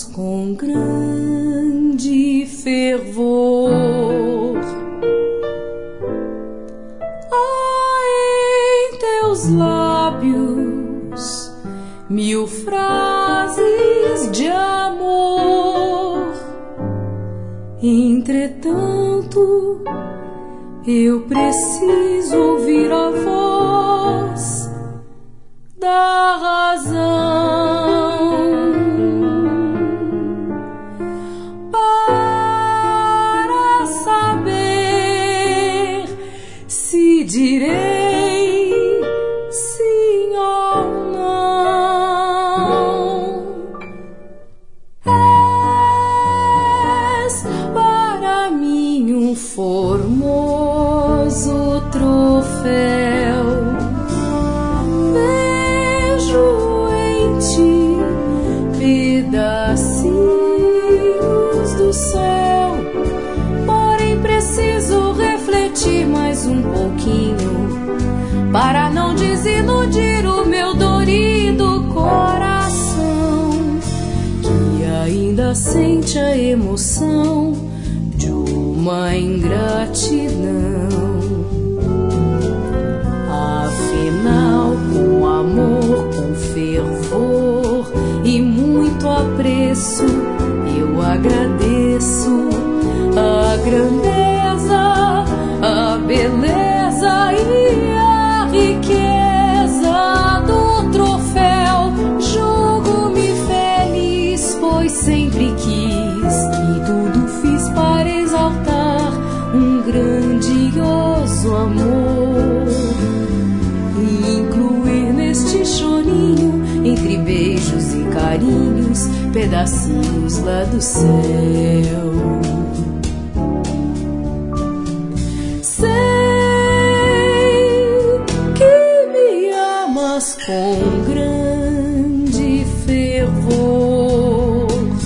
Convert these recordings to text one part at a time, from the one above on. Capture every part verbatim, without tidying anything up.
com grande fervor. Há em teus lábios mil frases de amor. Entretanto, eu preciso ouvir a voz da razão para saber se direi sim ou não. És para mim um formoso troféu. Pedacinhos do céu, porém preciso refletir mais um pouquinho para não desiludir o meu dorido coração, que ainda sente a emoção de uma ingratidão. Afinal, com amor, com fervor e muito apreço, eu agradeço a grandeza, a beleza e a riqueza do troféu. Julgo-me feliz, pois sempre quis e tudo fiz para exaltar um grandioso amor e incluir neste chorinho, entre beijos e carinhos, pedacinhos lá do céu. Sei que me amas com grande fervor.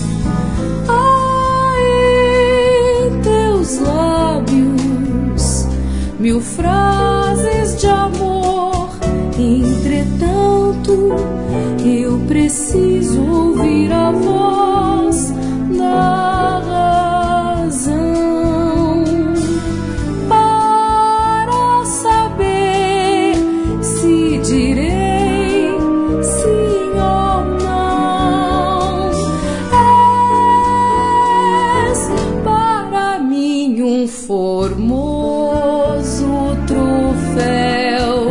Há em teus lábios mil frases de amor. Entretanto, eu preciso ouvir a voz da razão para saber se direi sim ou não. És para mim um formoso troféu.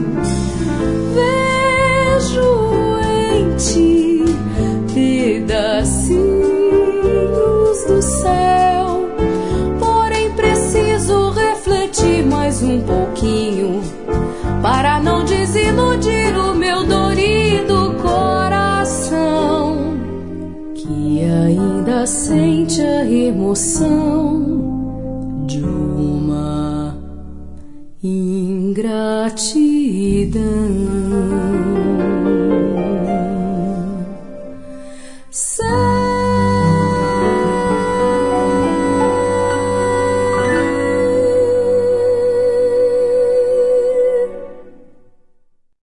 Pedacinhos do céu, porém preciso refletir mais um pouquinho para não desiludir o meu dorido coração, que ainda sente a emoção de uma ingratidão.